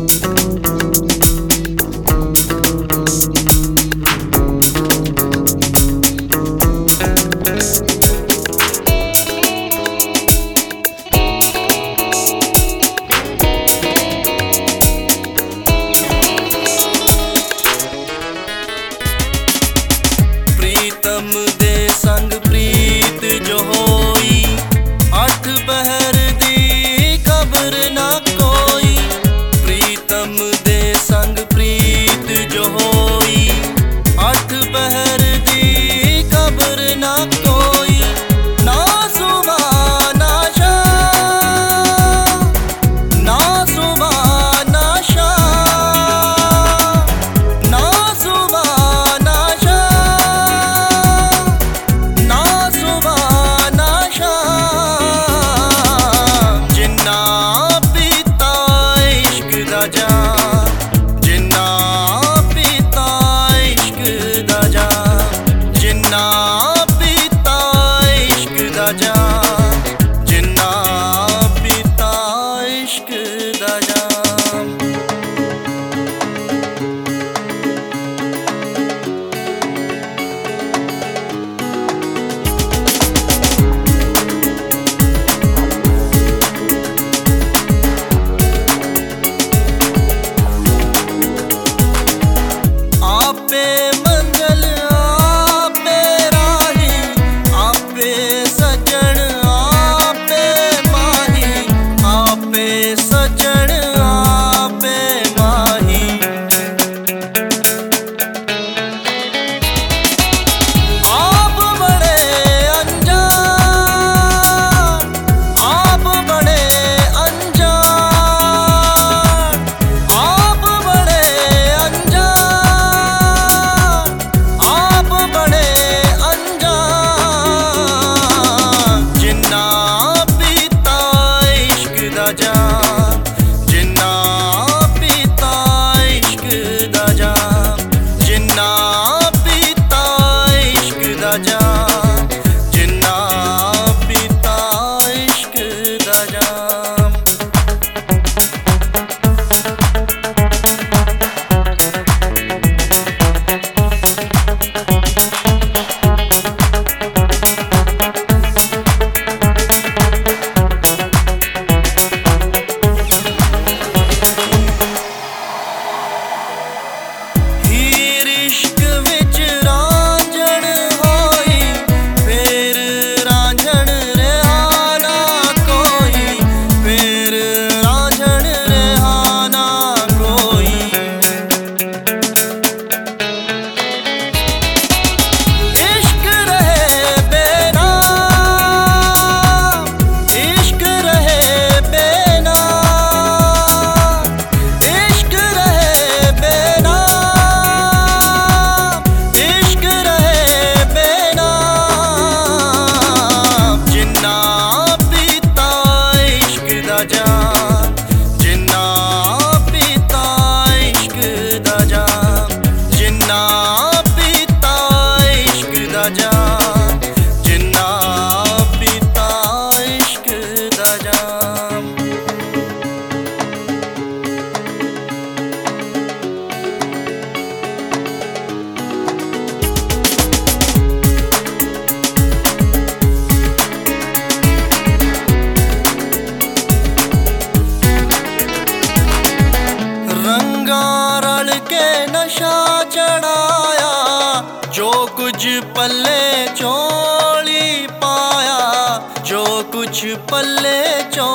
प्रीतम दे संग प्रीत जो होई, अठ पहर दी खबर ना कोई। प्रीतम दे संग प्रीत जो होई, अठ पहर दी खबर ना कोई। ना सुबह ना शाम, ना सुबह ना शाम, ना सुबह ना शाम, ना सुबह ना शाम। जिन्ना पीता इश्क दा जाम, जिन्ना पीता इश्क दा जाम, जिन्ना पीता इश्क दा जाम, जिन्ना पीता इश्क दा जाम। आपे मंजिल आपे राही, आपे सजन आपे माही, आपे सजन आपे माही। आप बड़े अनजान, आप बड़े अनजान, आप बड़े अनजान, आप बड़े अनजान। जिन्ना पीता इश्क दा जाम, जिन्ना पीता इश्क दा जाम, जिन्ना पीता इश्क दा जाम, जिन्ना पीता इश्क दा जाम। हीर इश्क विच रांझण होई, फिर रांझण रिहाना कोई, फिर रांझण रिहाना कोई। इश्क रहे बेनाम, इश्क रहे बेनाम, इश्क रहे बेनाम, इश्क रहे बेनाम। जिन्ना पीता इश्क दा जाम, जिन्ना पीता इश्क दा जाम, जिन्ना पीता इश्क दा जाम, जिन्ना पीता इश्क दा जाम। रंगा रल के नशा चढ़ाया, जो कुछ पल्ले चोली पाया, जो कुछ पल्ले चो